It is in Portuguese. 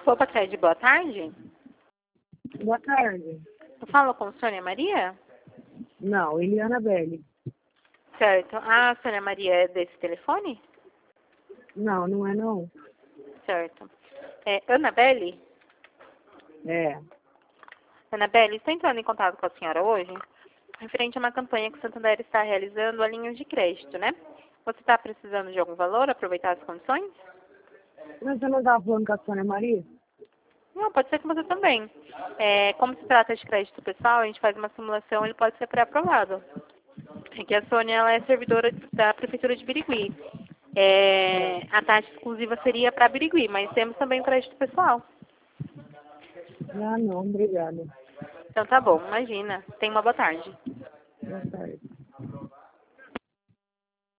Roupa Crédito, boa tarde. Boa tarde. Eu falo com Sônia Maria? Não, Eliana Belli. Certo. A Sônia Maria é desse telefone? Não, não é não. Certo. É Anabelle? É. Anabelle, estou entrando em contato com a senhora hoje, referente a uma campanha que o Santander está realizando a linha de crédito, né? Você está precisando de algum valor, aproveitar as condições? Mas você não estava falando com a Sônia Maria? Não, pode ser com você também. Como se trata de crédito pessoal, a gente faz uma simulação, ele pode ser pré-aprovado. É que a Sônia, ela é servidora da Prefeitura de Birigui. A taxa exclusiva seria para Birigui, mas temos também o crédito pessoal. Ah, não, obrigada. Então tá bom, imagina. Tenha uma boa tarde. Boa tarde.